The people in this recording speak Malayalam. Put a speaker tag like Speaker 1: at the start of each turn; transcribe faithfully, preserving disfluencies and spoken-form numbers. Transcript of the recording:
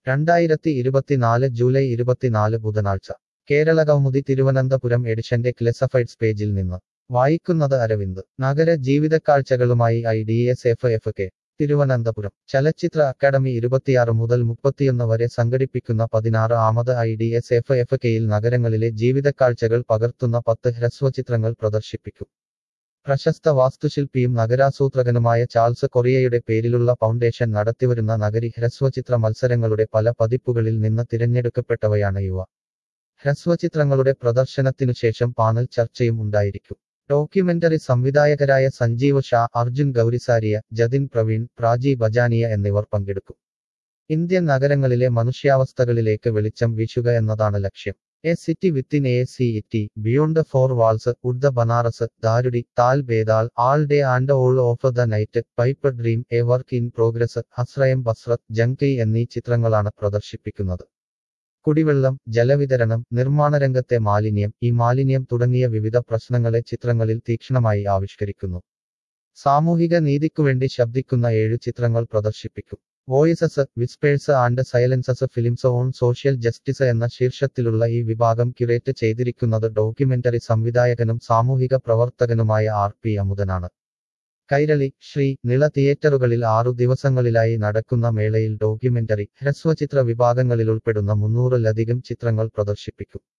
Speaker 1: രണ്ടായിരത്തി ഇരുപത്തിനാല് ജൂലൈ ഇരുപത്തിനാല് ബുധനാഴ്ച കേരള കൗമുദി തിരുവനന്തപുരം എഡിഷന്റെ ക്ലെസഫൈഡ്സ് പേജിൽ നിന്ന് വായിക്കുന്നത് അരവിന്ദ്. നഗര ജീവിതക്കാഴ്ചകളുമായി I D S F F K Thiruvananthapuram ചലച്ചിത്ര അക്കാദമി ഇരുപത്തിയാറ് മുതൽ മുപ്പത്തിയൊന്ന് വരെ സംഘടിപ്പിക്കുന്ന പതിനാറ് ആമത് I D S F F കെയിൽ നഗരങ്ങളിലെ ജീവിതക്കാഴ്ചകൾ പകർത്തുന്ന പത്ത് ഹ്രസ്വചിത്രങ്ങൾ പ്രദർശിപ്പിക്കും. പ്രശസ്ത വാസ്തുശില്പിയും നഗരാസൂത്രകനുമായ ചാൾസ് കൊറിയയുടെ പേരിലുള്ള ഫൗണ്ടേഷൻ നടത്തിവരുന്ന നഗരി ഹ്രസ്വചിത്ര മത്സരങ്ങളുടെ പല പതിപ്പുകളിൽ നിന്ന് തിരഞ്ഞെടുക്കപ്പെട്ടവയാണ് ഇവ. ഹ്രസ്വചിത്രങ്ങളുടെ പ്രദർശനത്തിനുശേഷം പാനൽ ചർച്ചയും ഉണ്ടായിരിക്കും. ഡോക്യുമെന്ററി സംവിധായകരായ സഞ്ജീവ് ഷാ, അർജുൻ ഗൗരിസാരിയ, ജതിൻ പ്രവീൺ, പ്രാചി ബജാനിയ എന്നിവർ പങ്കെടുക്കും. ഇന്ത്യൻ നഗരങ്ങളിലെ മനുഷ്യാവസ്ഥകളിലേക്ക് വെളിച്ചം വീശുക എന്നതാണ് ലക്ഷ്യം. A city within a city, beyond four walls, ഉഡ് ബനാറസ്, ദാരുടി, Taal Betaal, all day and all of the night, pipe dream, a work in progress, ഹസ്രയം ബസ്രത്ത്, ജംകൈ എന്നീ ചിത്രങ്ങളാണ് പ്രദർശിപ്പിക്കുന്നത്. കുടിവെള്ളം, ജലവിതരണം, നിർമ്മാണരംഗത്തെ മാലിന്യം, ഈ മാലിന്യം തുടങ്ങിയ വിവിധ പ്രശ്നങ്ങളെ ചിത്രങ്ങളിൽ തീക്ഷ്ണമായി ആവിഷ്കരിക്കുന്നു. സാമൂഹിക നീതിക്കുവേണ്ടി ശബ്ദിക്കുന്ന ഏഴു ചിത്രങ്ങൾ പ്രദർശിപ്പിക്കും. Voices, whispers and silences films on social justice എന്ന ശീർഷത്തിലുള്ള ഈ വിഭാഗം ക്യൂറേറ്റ് ചെയ്തിരിക്കുന്നത് ഡോക്യുമെന്ററി സംവിധായകനും സാമൂഹിക പ്രവർത്തകനുമായ ആർ പി അമുദനാണ്. കൈരളി, ശ്രീ, നിള തിയേറ്ററുകളിൽ ആറു ദിവസങ്ങളിലായി നടക്കുന്ന മേളയിൽ ഡോക്യുമെന്ററി, ഹ്രസ്വചിത്ര വിഭാഗങ്ങളിലുൾപ്പെടുന്ന മുന്നൂറിലധികം ചിത്രങ്ങൾ പ്രദർശിപ്പിക്കും.